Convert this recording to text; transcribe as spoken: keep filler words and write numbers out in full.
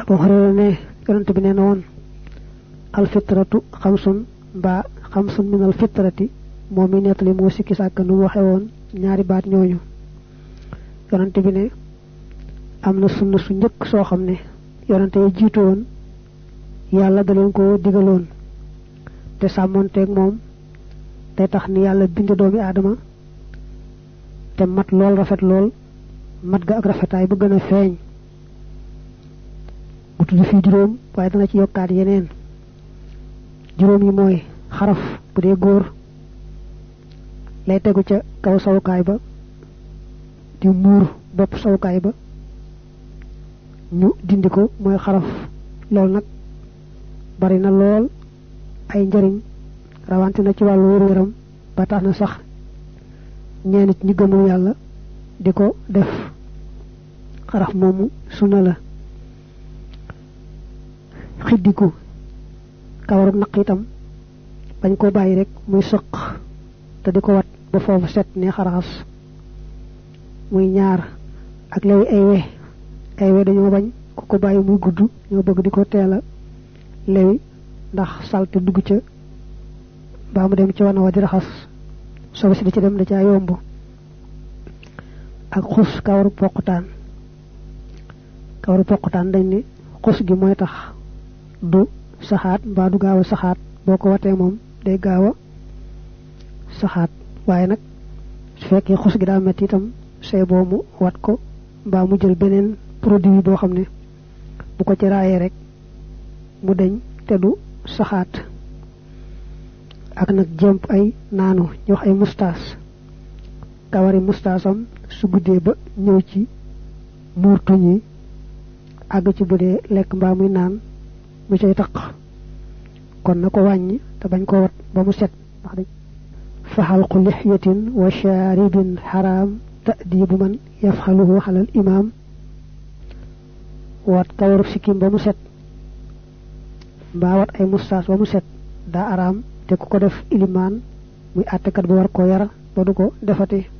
Abu Hurayra ne yonent bi neena woon al fitratu xamsun ba xamsun min al fitrati moom mi nettali moo sikki sàkk nu waxe woon ñaari baat ñooñu yonent bi ne am na sunna su njëkk soo xam ne yonent yi jiitu woon yàlla da leen ko digaloon te sàmmonteeg moom day tax ni yàlla bind doomi aadama te mat lool rafet lool mat ga ak rafetaay bu gën a feeñ bu tudd fii juróom waaye dana ci yokkaat yeneen juróom yi mooy xaraf bu dee góor lay tegu ca kaw sawukaay ba di muur bopp sawukaay ba ñu dindi ko mooy xaraf lool nag bari na lool ay njariñ rawante na ci wàllu wér-wéram ba tax na sax ñeen nit ñi gëmul yàlla di ko def xaraf moomu sunna la xiddiku kawarub naq itam bañ ko bàyyi rek muy sëq te di ko wat ba foofu set ne xaraas muy ñaar ak lay ay we ay we dañoo bañ ku ko bàyyi muy gudd ñoo bëgg di ko teela lewi ndax salte dugg ca ba mu dem ci wana wa di raxas sobe si di ci dem da caa yomb ak xus kawaru poqutaan kawaru poqutaan dañ ni xus gi mooy tax du saxaat mbaa du gaaw a saxaat boo ko watee moom day gaaw a saxaat waaye nag su fekkee xus gi daa metti itam say boo mu wat ko mbaa mu jël beneen produit boo xam ne bu ko ci raayee rek mu deñ te du saxaat ak nag jëmp ay naanu ñu wax ay mustaas kawari mustaasam su guddee ba ñëw ci muur tuñ yi àgg ci bu dee lekk mbaa muy naan mu cay taq kon na ko wàññi te bañ ko wat ba mu set wax dañ faxalqu lixyatin wa shaaribin xaraam ta'dibu man yafxaluhu xalal imaam wat kawaru sikkim ba mu set mbaa wat ay mustaas ba mu set daa araam te ku ko def ilimaan muy àttekat bu war koo yar ba du ko defati